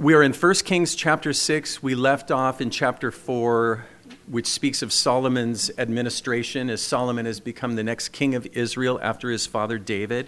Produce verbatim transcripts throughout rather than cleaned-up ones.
We are in First Kings chapter six. We left off in chapter four, which speaks of Solomon's administration as Solomon has become the next king of Israel after his father David.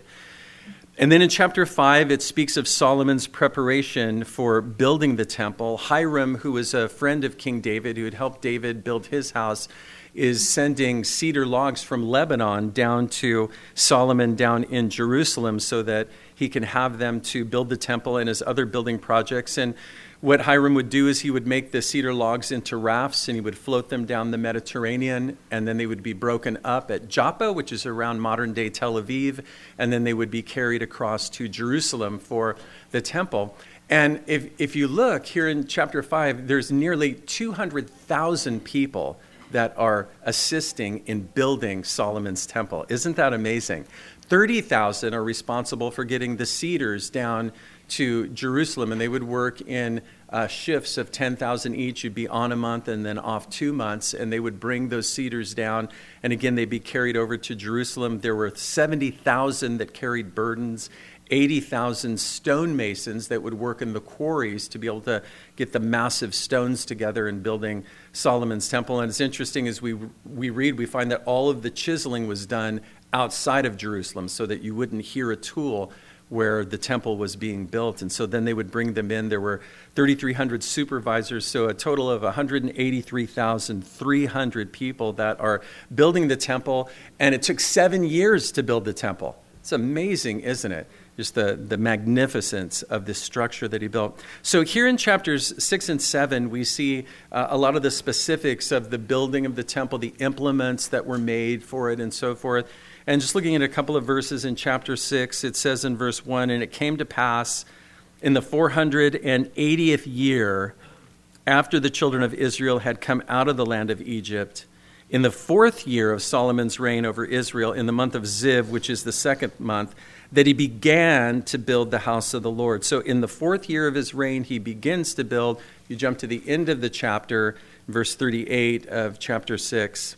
And then in chapter five, it speaks of Solomon's preparation for building the temple. Hiram, who was a friend of King David, who had helped David build his house, is sending cedar logs from Lebanon down to Solomon down in Jerusalem so that he can have them to build the temple and his other building projects. And what Hiram would do is he would make the cedar logs into rafts and he would float them down the Mediterranean, and then they would be broken up at Joppa, which is around modern-day Tel Aviv, and then they would be carried across to Jerusalem for the temple. And if, if you look here in chapter five, there's nearly two hundred thousand people that are assisting in building Solomon's temple. Isn't that amazing? thirty thousand are responsible for getting the cedars down to Jerusalem, and they would work in uh, shifts of ten thousand each. You'd be on a month and then off two months, and they would bring those cedars down, and again, they'd be carried over to Jerusalem. There were seventy thousand that carried burdens, eighty thousand stonemasons that would work in the quarries to be able to get the massive stones together in building Solomon's temple. And it's interesting, as we we read, we find that all of the chiseling was done outside of Jerusalem so that you wouldn't hear a tool where the temple was being built. And so then they would bring them in. There were thirty-three hundred supervisors, so a total of one hundred eighty-three thousand three hundred people that are building the temple. And it took seven years to build the temple. It's amazing, isn't it? Just the, the magnificence of this structure that he built. So here in chapters six and seven, we see uh, a lot of the specifics of the building of the temple, the implements that were made for it, and so forth. And just looking at a couple of verses in chapter six, it says in verse one, "And it came to pass in the four hundred eightieth year after the children of Israel had come out of the land of Egypt, in the fourth year of Solomon's reign over Israel, in the month of Ziv, which is the second month, that he began to build the house of the Lord." So in the fourth year of his reign, he begins to build. You jump to the end of the chapter, verse thirty-eight of chapter six.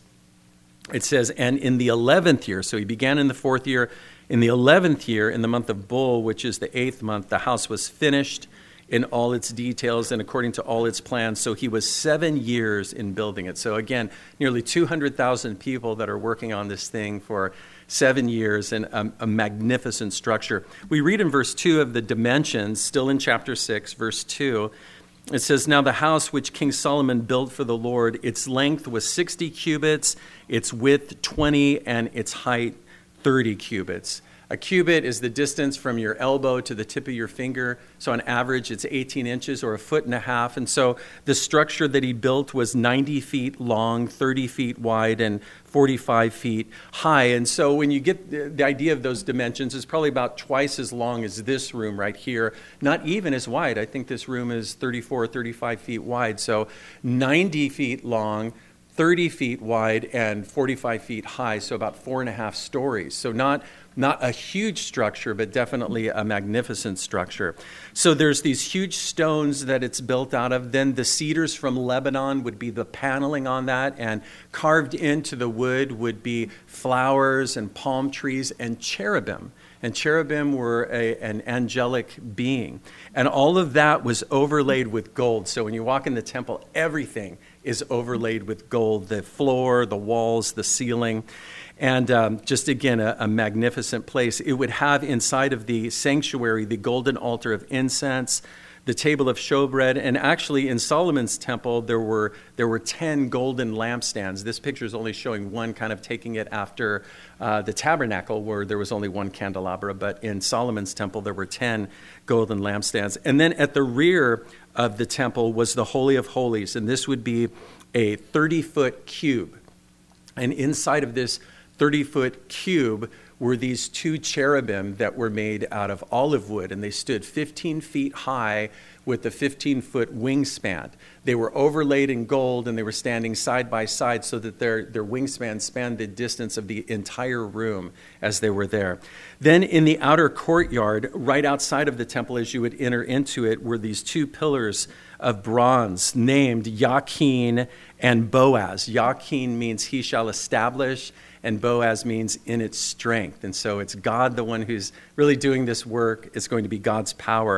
It says, "And in the eleventh year," so he began in the fourth year, "in the eleventh year, in the month of Bul, which is the eighth month, the house was finished in all its details and according to all its plans." So he was seven years in building it. So again, nearly two hundred thousand people that are working on this thing for seven years and a, a magnificent structure. We read in verse two of the dimensions, still in chapter six, verse two. It says, "Now the house which King Solomon built for the Lord, its length was sixty cubits, its width twenty, and its height thirty cubits." A cubit is the distance from your elbow to the tip of your finger. So on average, it's eighteen inches or a foot and a half. And so the structure that he built was ninety feet long, thirty feet wide, and forty-five feet high. And so when you get the, the idea of those dimensions, it's probably about twice as long as this room right here. Not even as wide. I think this room is thirty-four or thirty-five feet wide. So ninety feet long, thirty feet wide, and forty-five feet high. So about four and a half stories. So not Not a huge structure, but definitely a magnificent structure. So there's these huge stones that it's built out of. Then the cedars from Lebanon would be the paneling on that, and carved into the wood would be flowers and palm trees and cherubim. And cherubim were a, an angelic being. And all of that was overlaid with gold. So when you walk in the temple, everything is overlaid with gold. The floor, the walls, the ceiling. And um, just again, a, a magnificent place. It would have inside of the sanctuary the golden altar of incense, the table of showbread, and actually in Solomon's temple there were there were ten golden lampstands. This picture is only showing one, kind of taking it after uh, the tabernacle where there was only one candelabra, but in Solomon's temple there were ten golden lampstands. And then at the rear of the temple was the Holy of Holies, and this would be a thirty-foot cube. And inside of this thirty-foot cube were these two cherubim that were made out of olive wood, and they stood fifteen feet high with a fifteen-foot wingspan. They were overlaid in gold, and they were standing side by side so that their, their wingspan spanned the distance of the entire room as they were there. Then in the outer courtyard, right outside of the temple as you would enter into it, were these two pillars of bronze named Yakin and Boaz. Yakin means he shall establish, and Boaz means in its strength. And so it's God, the one who's really doing this work. It's going to be God's power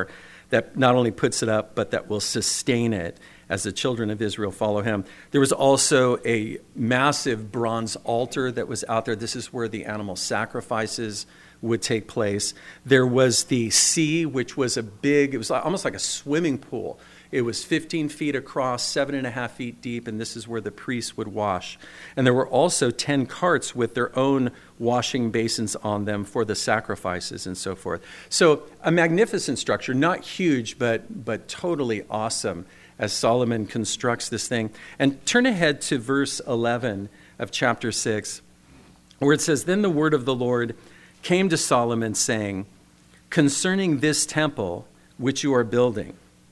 that not only puts it up, but that will sustain it as the children of Israel follow him. There was also a massive bronze altar that was out there. This is where the animal sacrifices would take place. There was the sea, which was a big, it was almost like a swimming pool. It was fifteen feet across, seven and a half feet deep, and this is where the priests would wash. And there were also ten carts with their own washing basins on them for the sacrifices and so forth. So a magnificent structure, not huge, but but totally awesome as Solomon constructs this thing. And turn ahead to verse eleven of chapter six, where it says, "Then the word of the Lord came to Solomon, saying, concerning this temple which you are building,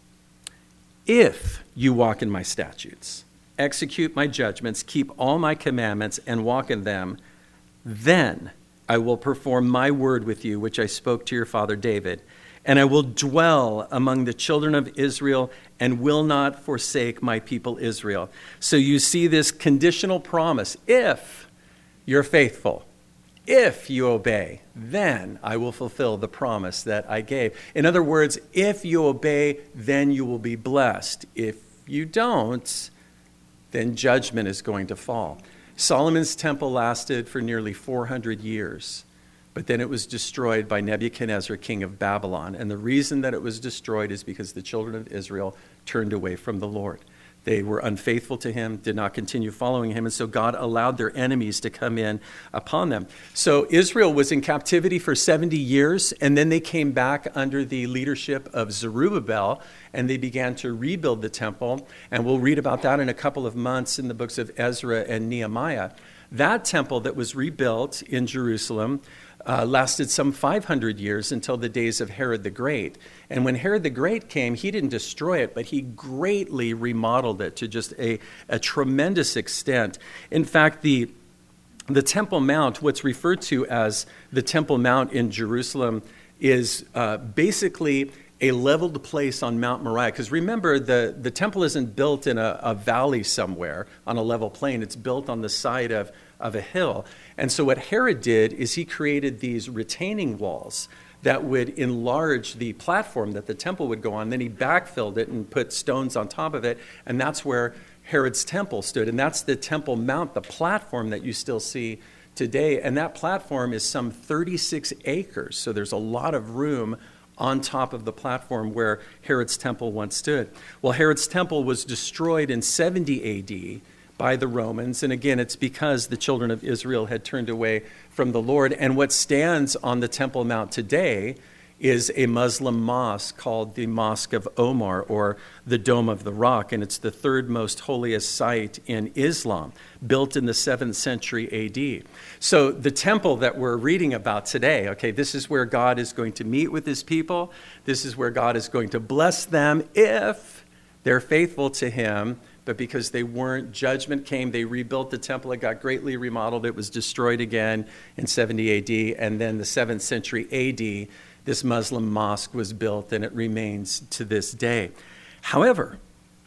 if you walk in my statutes, execute my judgments, keep all my commandments, and walk in them, then I will perform my word with you, which I spoke to your father David, and I will dwell among the children of Israel and will not forsake my people Israel." So you see this conditional promise. If you're faithful, if you obey, then I will fulfill the promise that I gave. In other words, if you obey, then you will be blessed. If you don't, then judgment is going to fall. Solomon's temple lasted for nearly four hundred years, but then it was destroyed by Nebuchadnezzar, king of Babylon. And the reason that it was destroyed is because the children of Israel turned away from the Lord. They were unfaithful to him, did not continue following him, and so God allowed their enemies to come in upon them. So Israel was in captivity for seventy years, and then they came back under the leadership of Zerubbabel, and they began to rebuild the temple. And we'll read about that in a couple of months in the books of Ezra and Nehemiah. That temple that was rebuilt in Jerusalem Uh, lasted some five hundred years until the days of Herod the Great. And when Herod the Great came, he didn't destroy it, but he greatly remodeled it to just a, a tremendous extent. In fact, the, the Temple Mount, what's referred to as the Temple Mount in Jerusalem, is uh, basically a leveled place on Mount Moriah. Because remember, the, the temple isn't built in a, a valley somewhere on a level plain. It's built on the side of, of a hill. And so what Herod did is he created these retaining walls that would enlarge the platform that the temple would go on. Then he backfilled it and put stones on top of it. And that's where Herod's temple stood. And that's the Temple Mount, the platform that you still see today. And that platform is some thirty-six acres. So there's a lot of room on top of the platform where Herod's temple once stood. Well, Herod's temple was destroyed in seventy A D by the Romans. And again, it's because the children of Israel had turned away from the Lord. And what stands on the Temple Mount today is a Muslim mosque called the Mosque of Omar, or the Dome of the Rock. And it's the third most holiest site in Islam, built in the seventh century A D. So the temple that we're reading about today, okay, this is where God is going to meet with his people. This is where God is going to bless them if they're faithful to him. But because they weren't, judgment came. They rebuilt the temple. It got greatly remodeled. It was destroyed again in seventy A D. And then the seventh century A D, this Muslim mosque was built, and it remains to this day. However,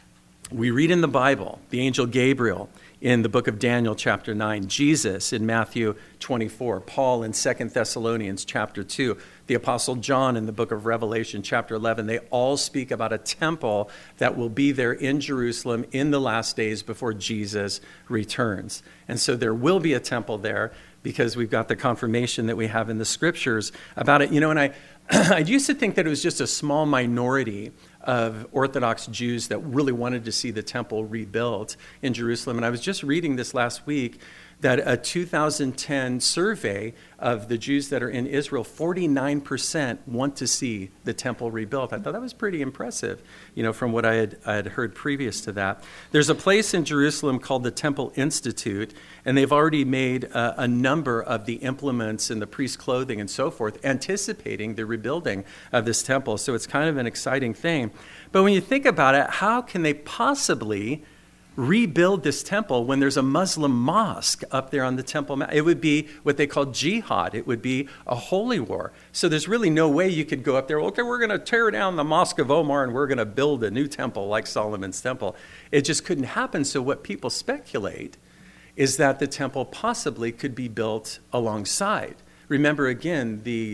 we read in the Bible, the angel Gabriel in the book of Daniel chapter nine, Jesus in Matthew twenty-four, Paul in Second Thessalonians chapter two, the Apostle John in the book of Revelation chapter eleven. They all speak about a temple that will be there in Jerusalem in the last days before Jesus returns. And so there will be a temple there because we've got the confirmation that we have in the scriptures about it. You know, and I, I used to think that it was just a small minority of Orthodox Jews that really wanted to see the temple rebuilt in Jerusalem. And I was just reading this last week that a two thousand ten survey of the Jews that are in Israel, forty-nine percent want to see the temple rebuilt. I thought that was pretty impressive, you know, from what I had, I had heard previous to that. There's a place in Jerusalem called the Temple Institute, and they've already made a, a number of the implements and the priest's clothing and so forth, anticipating the rebuilding of this temple. So it's kind of an exciting thing. But when you think about it, how can they possibly rebuild this temple when there's a Muslim mosque up there on the Temple Mount? It would be what they call jihad. It would be a holy war. So there's really no way you could go up there, okay, we're going to tear down the Mosque of Omar and we're going to build a new temple like Solomon's temple. It just couldn't happen. So what people speculate is that the temple possibly could be built alongside. Remember, again, the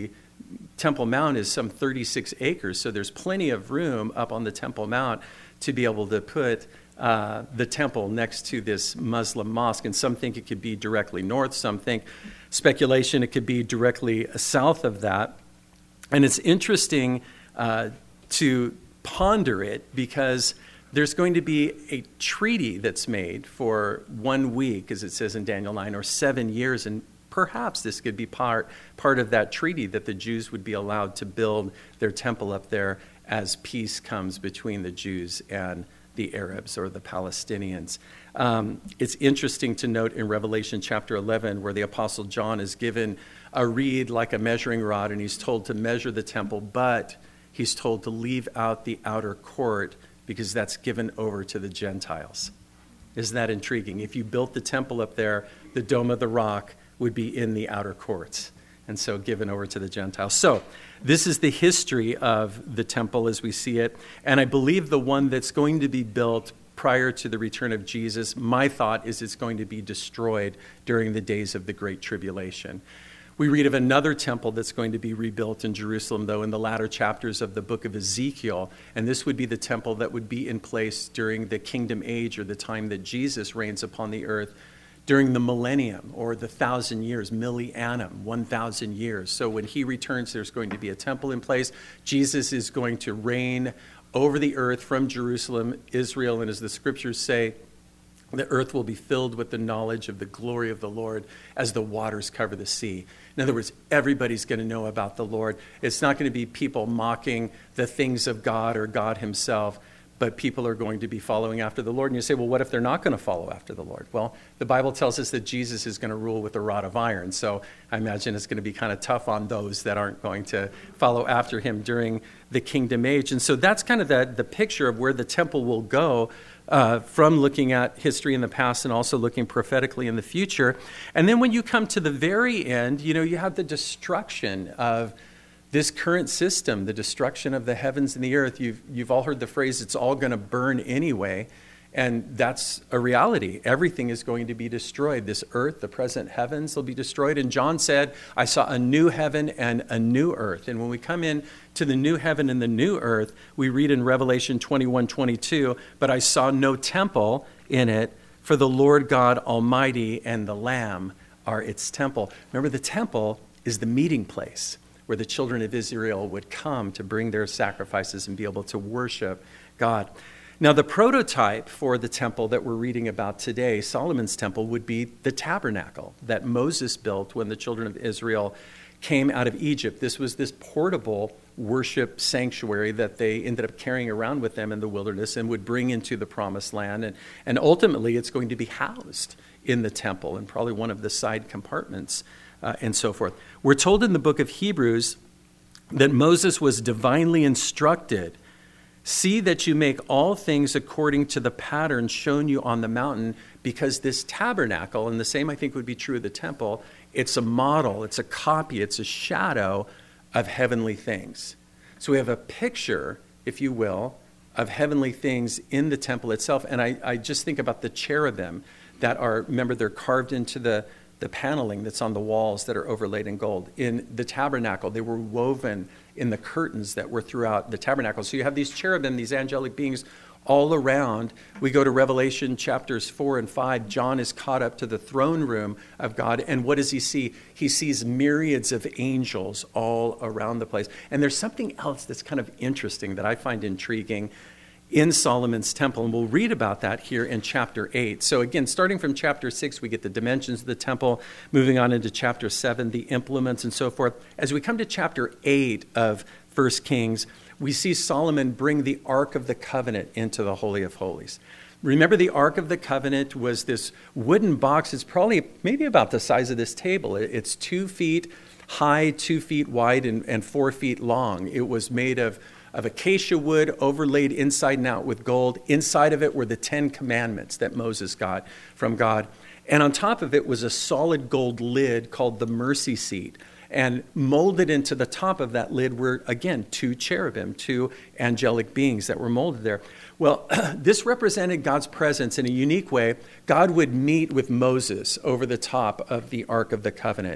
Temple Mount is some thirty-six acres, so there's plenty of room up on the Temple Mount to be able to put uh, the temple next to this Muslim mosque. And some think it could be directly north, some think, speculation, it could be directly south of that. And it's interesting uh, to ponder it because there's going to be a treaty that's made for one week, as it says in Daniel nine, or seven years, and perhaps this could be part, part of that treaty that the Jews would be allowed to build their temple up there as peace comes between the Jews and the Arabs or the Palestinians. Um, it's interesting to note in Revelation chapter eleven where the Apostle John is given a reed like a measuring rod, and he's told to measure the temple, but he's told to leave out the outer court because that's given over to the Gentiles. Isn't that intriguing? If you built the temple up there, the Dome of the Rock would be in the outer courts, and so given over to the Gentiles. So this is the history of the temple as we see it, and I believe the one that's going to be built prior to the return of Jesus, my thought is it's going to be destroyed during the days of the Great Tribulation. We read of another temple that's going to be rebuilt in Jerusalem, though, in the latter chapters of the book of Ezekiel. And this would be the temple that would be in place during the kingdom age, or the time that Jesus reigns upon the earth, during the millennium, or the thousand years, millennium, one thousand years. So when he returns, there's going to be a temple in place. Jesus is going to reign over the earth from Jerusalem, Israel, and as the scriptures say, the earth will be filled with the knowledge of the glory of the Lord as the waters cover the sea. In other words, everybody's going to know about the Lord. It's not going to be people mocking the things of God or God himself, but people are going to be following after the Lord. And you say, well, what if they're not going to follow after the Lord? Well, the Bible tells us that Jesus is going to rule with a rod of iron. So I imagine it's going to be kind of tough on those that aren't going to follow after him during the kingdom age. And so that's kind of the, the picture of where the temple will go uh, from looking at history in the past and also looking prophetically in the future. And then when you come to the very end, you know, you have the destruction of this current system, the destruction of the heavens and the earth. You've, you've all heard the phrase, it's all going to burn anyway. And that's a reality. Everything is going to be destroyed. This earth, the present heavens will be destroyed. And John said, I saw a new heaven and a new earth. And when we come in to the new heaven and the new earth, we read in Revelation twenty-one twenty-two, but I saw no temple in it, for the Lord God Almighty and the Lamb are its temple. Remember, the temple is the meeting place where the children of Israel would come to bring their sacrifices and be able to worship God. Now, the prototype for the temple that we're reading about today, Solomon's temple, would be the tabernacle that Moses built when the children of Israel came out of Egypt. This was this portable worship sanctuary that they ended up carrying around with them in the wilderness and would bring into the promised land. And, and ultimately, it's going to be housed in the temple and probably one of the side compartments uh, and so forth. We're told in the book of Hebrews that Moses was divinely instructed, see that you make all things according to the pattern shown you on the mountain, because this tabernacle, and the same I think would be true of the temple, it's a model, it's a copy, it's a shadow of heavenly things. So we have a picture, if you will, of heavenly things in the temple itself. And I, I just think about the cherubim that are, remember, they're carved into the, the paneling that's on the walls that are overlaid in gold. In the tabernacle, they were woven in the curtains that were throughout the tabernacle. So you have these cherubim, these angelic beings all around. We go to Revelation chapters four and five. John is caught up to the throne room of God. And what does he see? He sees myriads of angels all around the place. And there's something else that's kind of interesting that I find intriguing in Solomon's temple. And we'll read about that here in chapter eight. So again, starting from chapter six, we get the dimensions of the temple. Moving on into chapter seven, the implements and so forth. As we come to chapter eight of First Kings, we see Solomon bring the Ark of the Covenant into the Holy of Holies. Remember, the Ark of the Covenant was this wooden box. It's probably maybe about the size of this table. It's two feet high, two feet wide, and, and four feet long. It was made of of acacia wood overlaid inside and out with gold. Inside of it were the Ten Commandments that Moses got from God. And on top of it was a solid gold lid called the mercy seat. And molded into the top of that lid were, again, two cherubim, two angelic beings that were molded there. Well, this represented God's presence in a unique way. God would meet with Moses over the top of the Ark of the Covenant.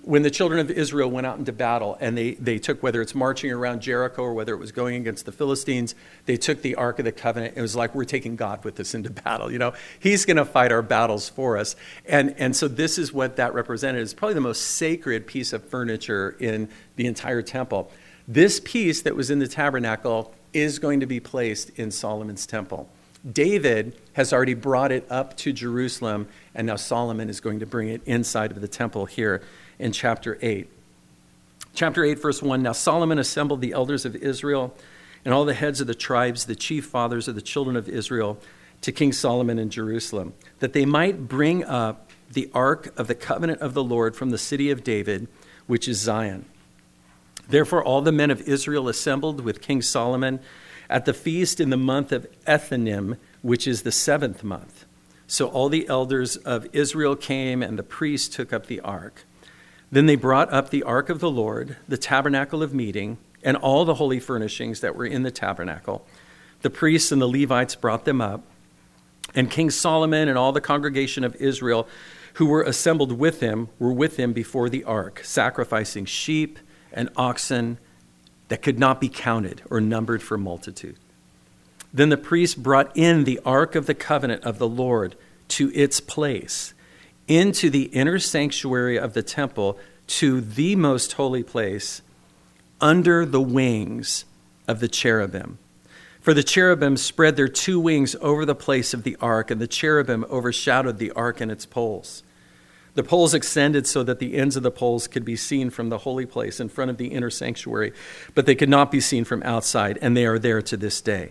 when the children of Israel went out into battle and they, they took, whether it's marching around Jericho or whether it was going against the Philistines, they took the Ark of the Covenant. It was like, we're taking God with us into battle. You know, he's going to fight our battles for us. And, and so this is what that represented. It's probably the most sacred piece of furniture in the entire temple. This piece that was in the tabernacle is going to be placed in Solomon's temple. David has already brought it up to Jerusalem, and now Solomon is going to bring it inside of the temple here in chapter eight. Chapter eight, verse one, now Solomon assembled the elders of Israel and all the heads of the tribes, the chief fathers of the children of Israel, to King Solomon in Jerusalem, that they might bring up the ark of the covenant of the Lord from the city of David, which is Zion. Therefore all the men of Israel assembled with King Solomon at the feast in the month of Ethanim, which is the seventh month. So all the elders of Israel came, and the priests took up the ark. Then they brought up the ark of the Lord, the tabernacle of meeting, and all the holy furnishings that were in the tabernacle. The priests and the Levites brought them up, and King Solomon and all the congregation of Israel who were assembled with him were with him before the ark, sacrificing sheep and oxen that could not be counted or numbered for multitude. Then the priests brought in the ark of the covenant of the Lord to its place, into the inner sanctuary of the temple, to the most holy place, under the wings of the cherubim. For the cherubim spread their two wings over the place of the ark, and the cherubim overshadowed the ark and its poles. The poles extended so that the ends of the poles could be seen from the holy place in front of the inner sanctuary, but they could not be seen from outside, and they are there to this day.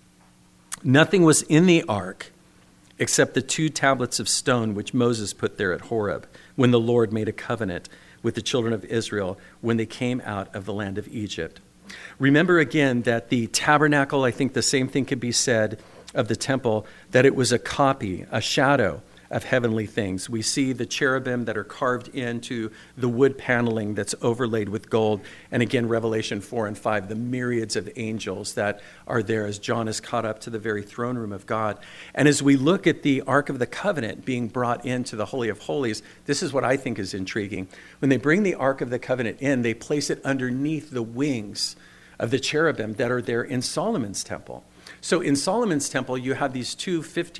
Nothing was in the ark except the two tablets of stone which Moses put there at Horeb, when the Lord made a covenant with the children of Israel when they came out of the land of Egypt. Remember again that the tabernacle, I think the same thing could be said of the temple, that it was a copy, a shadow of heavenly things. We see the cherubim that are carved into the wood paneling that's overlaid with gold. And again, Revelation four and five, the myriads of angels that are there as John is caught up to the very throne room of God. And as we look at the Ark of the Covenant being brought into the Holy of Holies, this is what I think is intriguing. When they bring the Ark of the Covenant in, they place it underneath the wings of the cherubim that are there in Solomon's temple. So in Solomon's temple, you have these two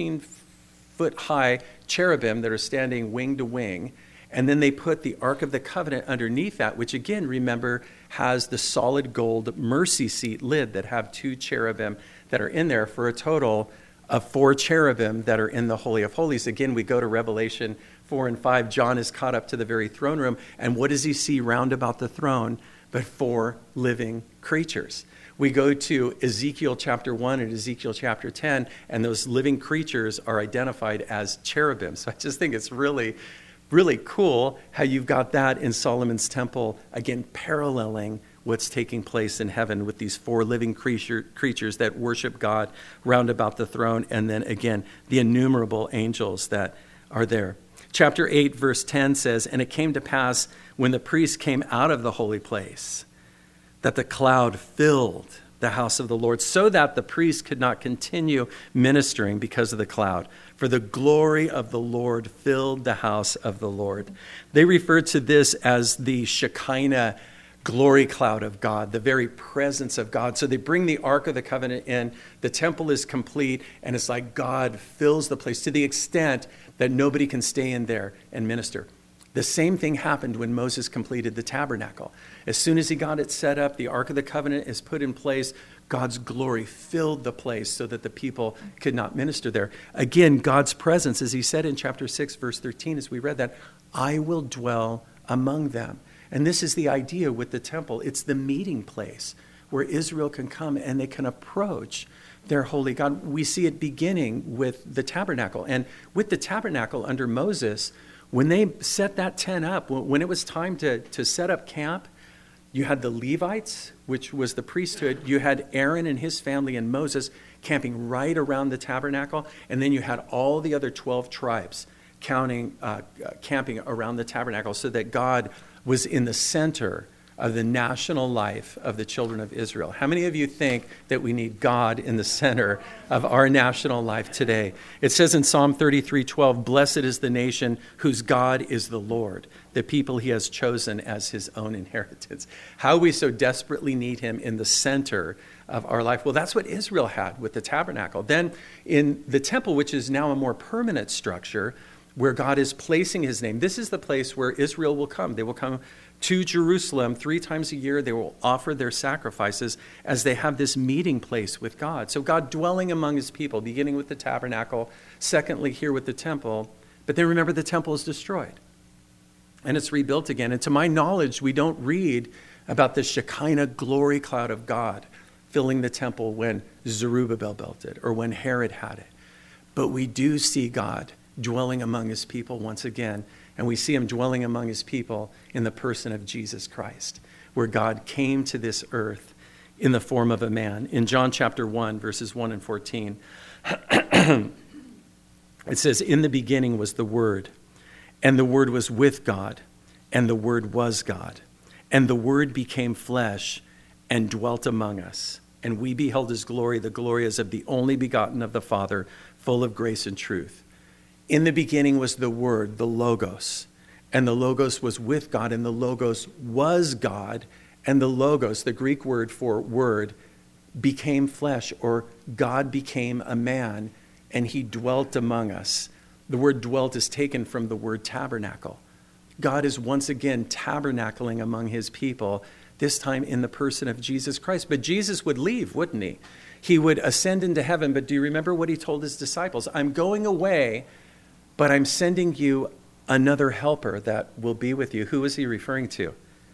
fifteen-foot-high cherubim that are standing wing to wing, and then they put the Ark of the Covenant underneath that, which again, remember, has the solid gold mercy seat lid that have two cherubim that are in there for a total of four cherubim that are in the Holy of Holies. Again, we go to Revelation four and five. John is caught up to the very throne room, and what does he see round about the throne but four living creatures? We go to Ezekiel chapter one and Ezekiel chapter ten, and those living creatures are identified as cherubim. So I just think it's really, really cool how you've got that in Solomon's temple, again, paralleling what's taking place in heaven with these four living creature, creatures that worship God round about the throne, and then again, the innumerable angels that are there. Chapter eight, verse ten says, "And it came to pass when the priest came out of the holy place, that the cloud filled the house of the Lord, so that the priest could not continue ministering because of the cloud. For the glory of the Lord filled the house of the Lord." They refer to this as the Shekinah glory cloud of God, the very presence of God. So they bring the Ark of the Covenant in, the temple is complete, and it's like God fills the place to the extent that nobody can stay in there and minister. The same thing happened when Moses completed the tabernacle. As soon as he got it set up, the Ark of the Covenant is put in place. God's glory filled the place so that the people could not minister there. Again, God's presence, as he said in chapter six, verse thirteen, as we read that, "I will dwell among them." And this is the idea with the temple. It's the meeting place where Israel can come and they can approach their holy God. We see it beginning with the tabernacle. And with the tabernacle under Moses, when they set that tent up, when it was time to, to set up camp, you had the Levites, which was the priesthood. You had Aaron and his family and Moses camping right around the tabernacle. And then you had all the other twelve tribes counting, uh, camping around the tabernacle, so that God was in the center of the national life of the children of Israel. How many of you think that we need God in the center of our national life today? It says in Psalm thirty-three twelve, "Blessed is the nation whose God is the Lord, the people he has chosen as his own inheritance." How we so desperately need him in the center of our life. Well, that's what Israel had with the tabernacle. Then in the temple, which is now a more permanent structure, where God is placing his name, this is the place where Israel will come. They will come to Jerusalem three times a year. They will offer their sacrifices as they have this meeting place with God. So God dwelling among his people, beginning with the tabernacle, secondly here with the temple. But then remember, the temple is destroyed and it's rebuilt again. And to my knowledge, we don't read about the Shekinah glory cloud of God filling the temple when Zerubbabel built it or when Herod had it. But we do see God dwelling among his people once again. And we see him dwelling among his people in the person of Jesus Christ, where God came to this earth in the form of a man. In John chapter one, verses one and fourteen, it says, "In the beginning was the Word, and the Word was with God, and the Word was God. And the Word became flesh and dwelt among us. And we beheld his glory, the glory as of the only begotten of the Father, full of grace and truth. In the beginning was the Word, the Logos, and the Logos was with God, and the Logos was God, and the Logos, the Greek word for word, became flesh, or God became a man, and he dwelt among us." The word dwelt is taken from the word tabernacle. God is once again tabernacling among his people, this time in the person of Jesus Christ. But Jesus would leave, wouldn't he? He would ascend into heaven, but do you remember what he told his disciples? "I'm going away, but I'm sending you another helper that will be with you." Who is he referring to?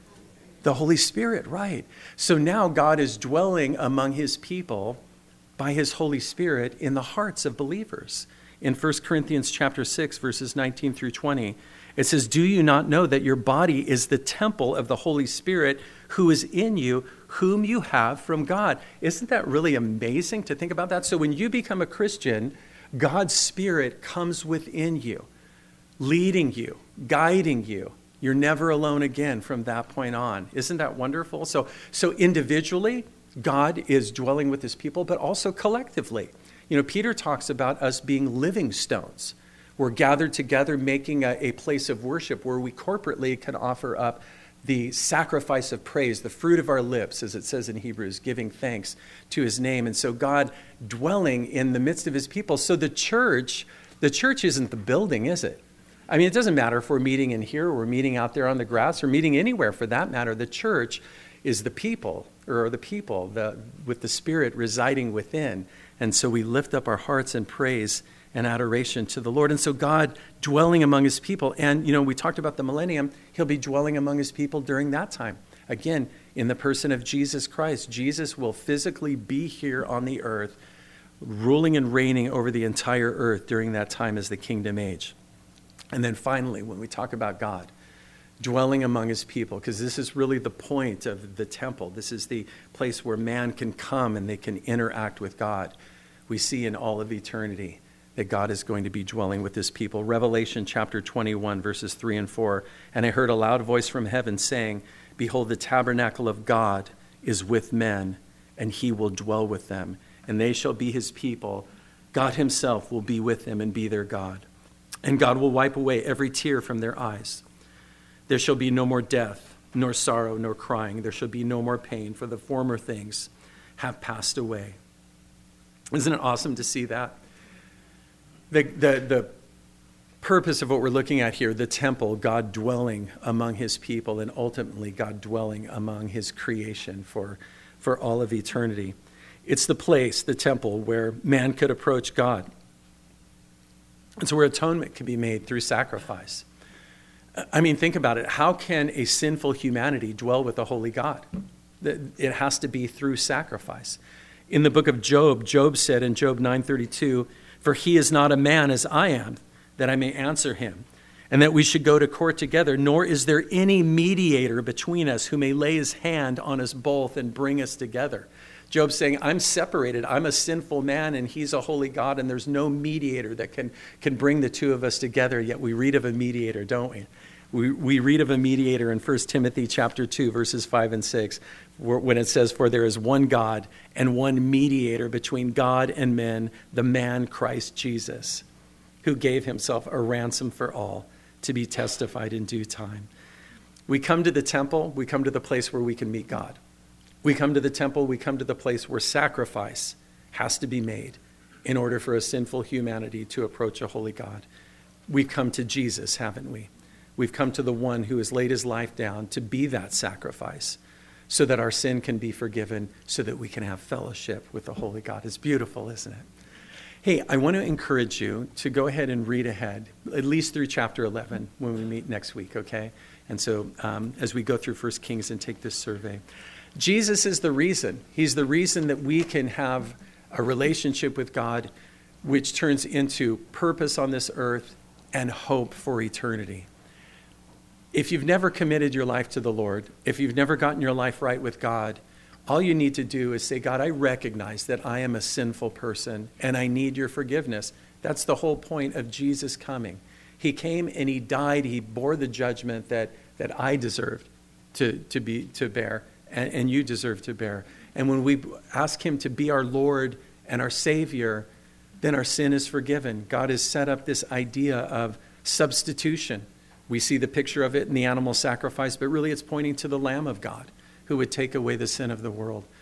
The Holy Spirit, right. So now God is dwelling among his people by his Holy Spirit in the hearts of believers. In First Corinthians chapter six, verses nineteen through twenty, it says, "Do you not know that your body is the temple of the Holy Spirit who is in you, whom you have from God?" Isn't that really amazing to think about that? So when you become a Christian, God's Spirit comes within you, leading you, guiding you. You're never alone again from that point on. Isn't that wonderful? So, so individually, God is dwelling with his people, but also collectively. You know, Peter talks about us being living stones. We're gathered together, making a, a place of worship where we corporately can offer up the sacrifice of praise, the fruit of our lips, as it says in Hebrews, giving thanks to his name. And so God dwelling in the midst of his people. So the church, the church isn't the building, is it? I mean, it doesn't matter if we're meeting in here or we're meeting out there on the grass or meeting anywhere for that matter. The church is the people, or the people the, with the Spirit residing within. And so we lift up our hearts in praise and adoration to the Lord. And so God dwelling among his people. And, you know, we talked about the millennium. He'll be dwelling among his people during that time. Again, in the person of Jesus Christ. Jesus will physically be here on the earth, ruling and reigning over the entire earth during that time as the kingdom age. And then finally, when we talk about God dwelling among his people, because this is really the point of the temple. This is the place where man can come and they can interact with God. We see in all of eternity that God is going to be dwelling with his people. Revelation chapter twenty-one, verses three and four. "And I heard a loud voice from heaven saying, Behold, the tabernacle of God is with men, and he will dwell with them, and they shall be his people. God himself will be with them and be their God. And God will wipe away every tear from their eyes. There shall be no more death, nor sorrow, nor crying. There shall be no more pain, for the former things have passed away." Isn't it awesome to see that? The, the, the purpose of what we're looking at here, the temple, God dwelling among his people, and ultimately God dwelling among his creation for, for all of eternity. It's the place, the temple, where man could approach God. It's where atonement can be made through sacrifice. I mean, think about it. How can a sinful humanity dwell with a holy God? It has to be through sacrifice. In the book of Job, Job said in Job nine thirty-two, "For he is not a man as I am, that I may answer him, and that we should go to court together, nor is there any mediator between us who may lay his hand on us both and bring us together." Job's saying, I'm separated. I'm a sinful man, and he's a holy God, and there's no mediator that can, can bring the two of us together. Yet we read of a mediator, don't we? We, we read of a mediator in First Timothy chapter two, verses five and six, when it says, "For there is one God and one mediator between God and men, the man Christ Jesus, who gave himself a ransom for all, to be testified in due time." We come to the temple, we come to the place where we can meet God. We come to the temple, we come to the place where sacrifice has to be made in order for a sinful humanity to approach a holy God. We've come to Jesus, haven't we? We've come to the one who has laid his life down to be that sacrifice so that our sin can be forgiven, so that we can have fellowship with the holy God. It's beautiful, isn't it? Hey, I want to encourage you to go ahead and read ahead, at least through chapter eleven when we meet next week, okay? And so um, as we go through First Kings and take this survey, Jesus is the reason. He's the reason that we can have a relationship with God, which turns into purpose on this earth and hope for eternity. If you've never committed your life to the Lord, if you've never gotten your life right with God, all you need to do is say, "God, I recognize that I am a sinful person and I need your forgiveness." That's the whole point of Jesus coming. He came and he died. He bore the judgment that, that I deserved to, to, be, to bear and, and you deserve to bear. And when we ask him to be our Lord and our Savior, then our sin is forgiven. God has set up this idea of substitution. We see the picture of it in the animal sacrifice, but really it's pointing to the Lamb of God who would take away the sin of the world.